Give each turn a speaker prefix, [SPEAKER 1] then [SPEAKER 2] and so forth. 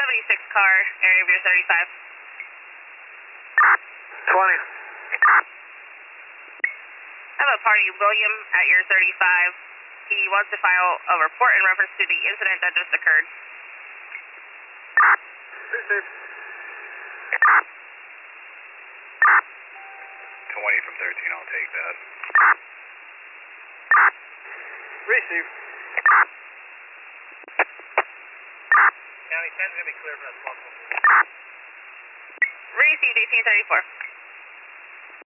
[SPEAKER 1] 76 car, area of your 35.
[SPEAKER 2] 20.
[SPEAKER 1] I have a party, William, at your 35. He wants to file a report in reference to the incident that just occurred.
[SPEAKER 2] Receive.
[SPEAKER 3] 20 from 13, I'll take that.
[SPEAKER 2] Receive.
[SPEAKER 3] County 10's going to be clear for that 12.
[SPEAKER 1] Received 1834.